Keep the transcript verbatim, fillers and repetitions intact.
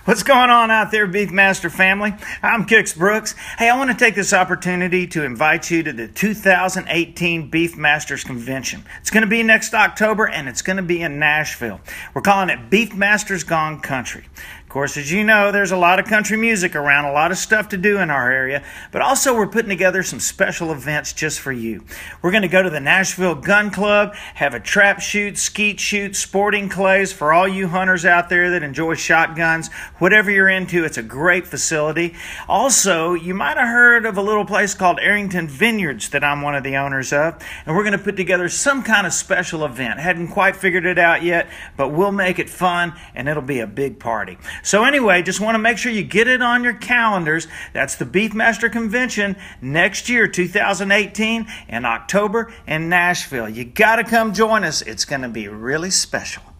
What's going on out there, Beefmaster family? I'm Kix Brooks. Hey, I want to take this opportunity to invite you to the two thousand eighteen Beefmasters Convention. It's going to be next October, and it's going to be in Nashville. We're calling it Beefmasters Gone Country. Of course, as you know, there's a lot of country music around, a lot of stuff to do in our area, but also we're putting together some special events just for you. We're going to go to the Nashville Gun Club, have a trap shoot, skeet shoot, sporting clays for all you hunters out there that enjoy shotguns. Whatever you're into, it's a great facility. Also, you might have heard of a little place called Arrington Vineyards that I'm one of the owners of, and we're going to put together some kind of special event. Hadn't quite figured it out yet, but we'll make it fun, and it'll be a big party. So anyway, just want to make sure you get it on your calendars. That's the Beefmaster Convention next year, two thousand eighteen, in October in Nashville. You got to come join us. It's going to be really special.